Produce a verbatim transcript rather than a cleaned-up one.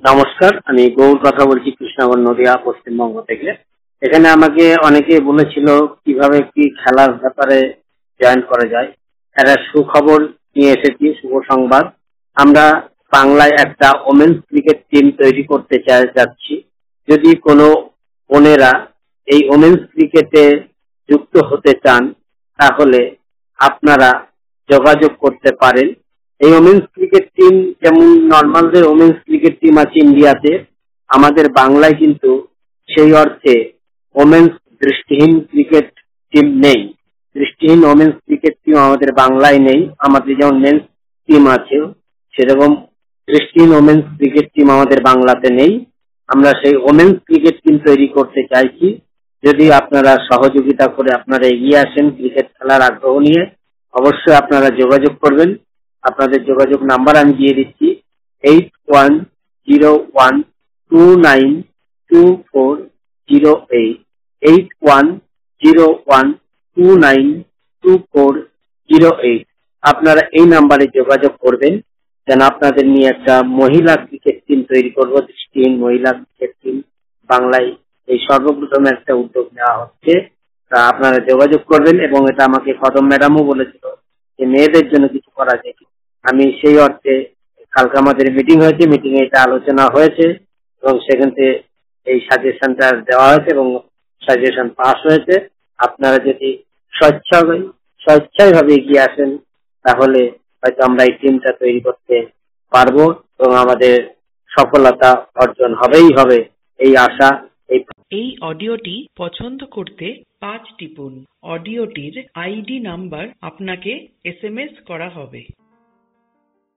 নমস্কার, আমি গৌর কথা বলছি কৃষ্ণনগর নদিয়া পশ্চিমবঙ্গ থেকে। এখানে আমাকে অনেকে বলেছিল কিভাবে কি খেলার ব্যাপারে জয়েন করা যায়। একটা সুখবর নিয়ে এসেছি, শুভ সংবাদ। আমরা বাংলায় একটা ওমেন্স ক্রিকেট টিম তৈরি করতে চাই যাচ্ছি। যদি কোনো বোনেরা এই ওমেন্স ক্রিকেটে যুক্ত হতে চান তাহলে আপনারা যোগাযোগ করতে পারেন। এই ওমেন্স ক্রিকেট টিম যেমন নর্মাল যে ওমেন্স ক্রিকেট টিম আছে ইন্ডিয়াতে, আমাদের বাংলায় কিন্তু সেই অর্থে ওমেন্স দৃষ্টিহীন ক্রিকেট টিম নেই। দৃষ্টিহীন ওমেন্স ক্রিকেট টিম আমাদের বাংলায় নেই। আমাদের যেমন মেন্স টিম আছে সেরকম দৃষ্টিহীন ওমেন্স ক্রিকেট টিম আমাদের বাংলাতে নেই। আমরা সেই ওমেন্স ক্রিকেট টিম তৈরি করতে চাইছি। যদি আপনারা সহযোগিতা করে আপনারা এগিয়ে আসেন ক্রিকেট খেলার আগ্রহ নিয়ে, অবশ্যই আপনারা যোগাযোগ করবেন। আপনাদের যোগাযোগ নাম্বার আমি দিয়ে দিচ্ছি, eight one zero one two nine two four zero eight eight one zero one two nine two four zero eight. আপনারা এই নাম্বারে যোগাযোগ করবেন। যেন আপনাদের নিয়ে একটা মহিলা ক্রিকেট টিম তৈরি করবো, দৃষ্টিহীন মহিলা ক্রিকেট টিম বাংলায় এই সর্বপ্রথম একটা উদ্যোগ নেওয়া হচ্ছে। তা আপনারা যোগাযোগ করবেন। এবং এটা আমাকে কদম ম্যাডামও বলেছিল যে মেয়েদের জন্য কিছু করা যায়। আমি সেই অর্থে কালকে আমাদের মিটিং হয়েছে, মিটিং এ এটা আলোচনা হয়েছে এবং সেখান থেকে এই সাজেশনটা দেওয়া হয়েছে এবং সাজেশন পাস হয়েছে। আপনারা যদি স্বেচ্ছায় স্বেচ্ছায় ভাবে এগিয়ে আসেন তাহলে হয়তো আমরা এই টিমটা তৈরি করতে পারবো এবং আমাদের সফলতা অর্জন হবেই হবে এই আশা। এই এই অডিওটি পছন্দ করতে পাঁচ টিপুন। অডিওটির আইডি নাম্বার আপনাকে এস এম এস করা হবে।